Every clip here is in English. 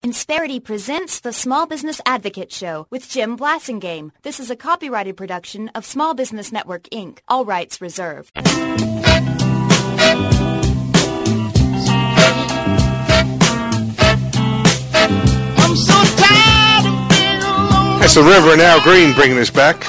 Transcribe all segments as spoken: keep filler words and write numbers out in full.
Insperity presents the Small Business Advocate Show with Jim Blasingame. This is a copyrighted production of Small Business Network, Incorporated. All rights reserved. I'm so tired of being alone. That's the Reverend Al Green bringing us back.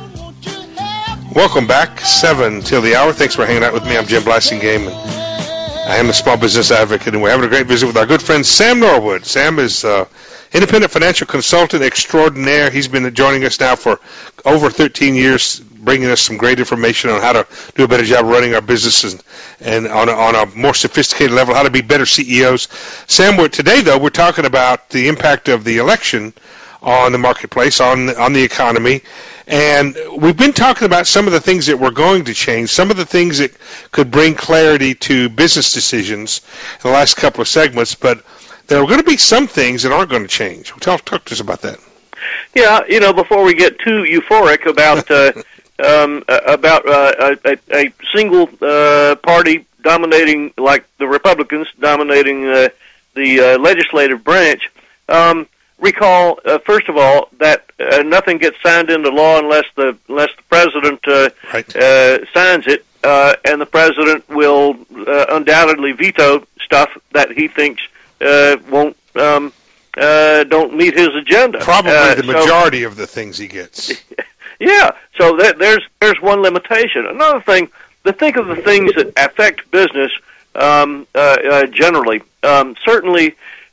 Welcome back, seven till the hour. Thanks for hanging out with me. I'm Jim Blasingame, and I am a small business advocate, and we're having a great visit with our good friend Sam Norwood. Sam is uh, independent financial consultant extraordinaire. He's been joining us now for over thirteen years, bringing us some great information on how to do a better job of running our businesses and on a, on a more sophisticated level, how to be better C E Os. Sam, we're, today, though, we're talking about the impact of the election on the marketplace, on on the economy. And we've been talking about some of the things that we're going to change, some of the things that could bring clarity to business decisions in the last couple of segments, but there are going to be some things that aren't going to change. Talk, talk to us about that. Yeah, you know, before we get too euphoric about uh, um, about uh, a, a single uh, party dominating, like the Republicans dominating uh, the uh, legislative branch, um, recall, uh, first of all, that uh, nothing gets signed into law unless the unless the president uh, right. uh, signs it, uh, and the president will uh, undoubtedly veto stuff that he thinks uh, won't um, uh, don't meet his agenda. Probably uh, the so, majority of the things he gets. Yeah, so that, there's there's one limitation. Another thing, to think of the things that affect business um, uh, uh, generally. Um, certainly,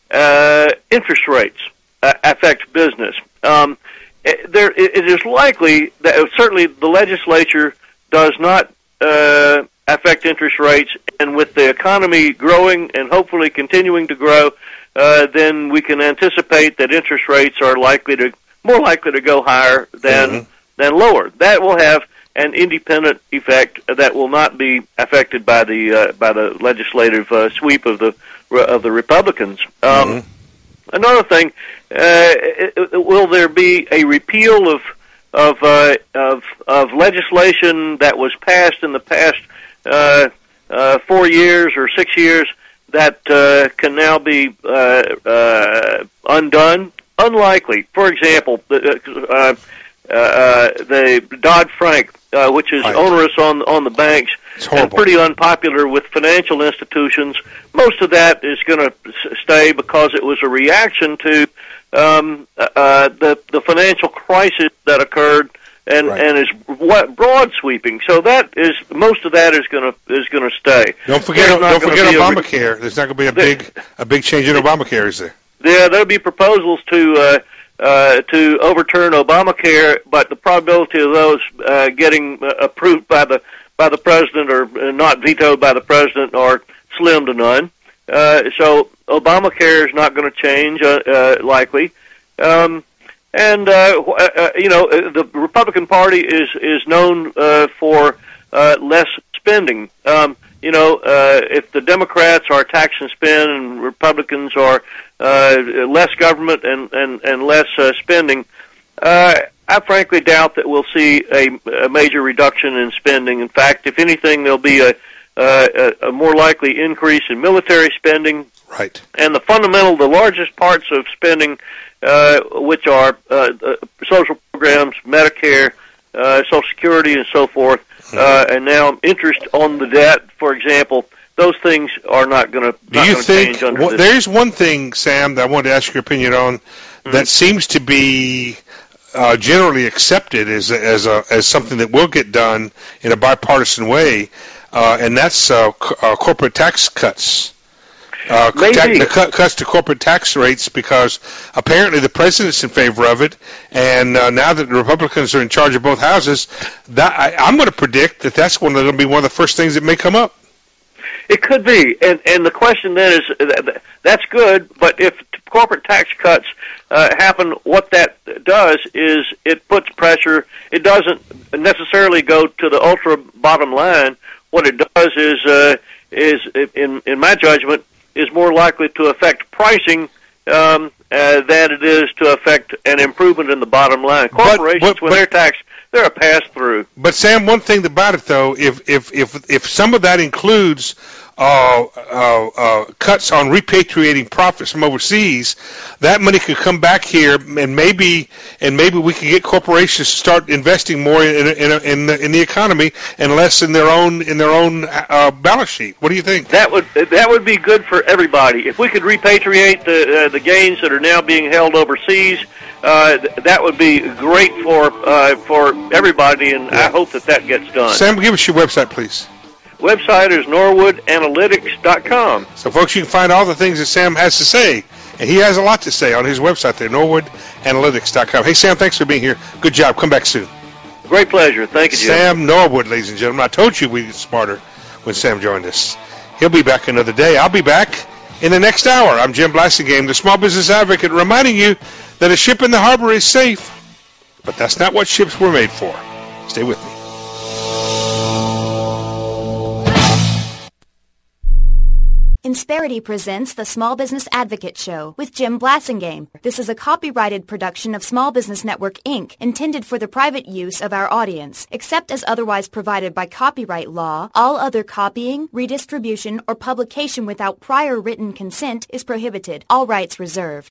uh, interest rates uh, affect business. Um, it, there, it is likely that certainly the legislature does not uh, affect interest rates, and with the economy growing and hopefully continuing to grow, uh, then we can anticipate that interest rates are likely to more likely to go higher than mm-hmm. than lower. That will have an independent effect that will not be affected by the uh, by the legislative uh, sweep of the of the Republicans. Um, mm-hmm. Another thing, uh, will there be a repeal of of uh, of of legislation that was passed in the past uh, uh, four years or six years that uh, can now be uh, uh, undone? Unlikely. For example, the uh, uh, the Dodd-Frank, uh, which is right. onerous on on the banks and pretty unpopular with financial institutions. Most of that is going to stay because it was a reaction to um, uh, the the financial crisis that occurred and right. and is what broad sweeping. So that is most of that is going to is going to stay. Don't forget don't forget Obamacare. Re- There's not going to be a big a big change in Obamacare, is there? Yeah, there'll be proposals to uh, uh, to overturn Obamacare, but the probability of those uh, getting uh, approved by the by the president or not vetoed by the president are slim to none. Uh, so Obamacare is not going to change, uh, uh, likely. Um, and uh, uh, you know, the Republican Party is is known uh, for uh, less spending. Um, you know, uh, if the Democrats are tax and spend, and Republicans are uh, less government and and and less uh, spending, uh, I frankly doubt that we'll see a, a major reduction in spending. In fact, if anything, there'll be a, a, a more likely increase in military spending. Right. And the fundamental, the largest parts of spending, uh, which are uh, uh, social programs, Medicare, uh, Social Security, and so forth, mm-hmm. uh, and now interest on the debt, for example, those things are not going to Do you think, change under well, this. There's one thing, Sam, that I wanted to ask your opinion on mm-hmm. that seems to be Uh, generally accepted as a, as a, as something that will get done in a bipartisan way, uh, and that's uh, c- uh, corporate tax cuts. Uh, ta- the cut, cuts to corporate tax rates, because apparently the president's in favor of it, and uh, now that the Republicans are in charge of both houses, that I, I'm going to predict that that's going to be one of the first things that may come up. It could be, and and the question then is, that's good, but if corporate tax cuts uh, happen, what that does is it puts pressure. It doesn't necessarily go to the ultra bottom line. What it does is, uh, is in in my judgment, is more likely to affect pricing um, uh, than it is to affect an improvement in the bottom line. Corporations, but, but, when but, they're taxed, they're a pass-through. But, Sam, one thing about it, though, if if if if some of that includes uh, uh, uh, cuts on repatriating profits from overseas, that money could come back here, and maybe and maybe we can get corporations to start investing more in in in the, in the economy and less in their own in their own uh, balance sheet. What do you think? That would that would be good for everybody. If we could repatriate the uh, the gains that are now being held overseas, uh, th- that would be great for uh, for everybody, and yeah. I hope that that gets done. Sam, give us your website, please. Website is norwood analytics dot com. So, folks, you can find all the things that Sam has to say, and he has a lot to say on his website there, norwood analytics dot com. Hey, Sam, thanks for being here. Good job. Come back soon. Great pleasure. Thank you, Jim. Sam Norwood, ladies and gentlemen. I told you we'd get smarter when Sam joined us. He'll be back another day. I'll be back in the next hour. I'm Jim Blasingame, the Small Business Advocate, reminding you that a ship in the harbor is safe, but that's not what ships were made for. Stay with me. Insperity presents the Small Business Advocate Show with Jim Blasingame. This is a copyrighted production of Small Business Network, Incorporated, intended for the private use of our audience. Except as otherwise provided by copyright law, all other copying, redistribution, or publication without prior written consent is prohibited. All rights reserved.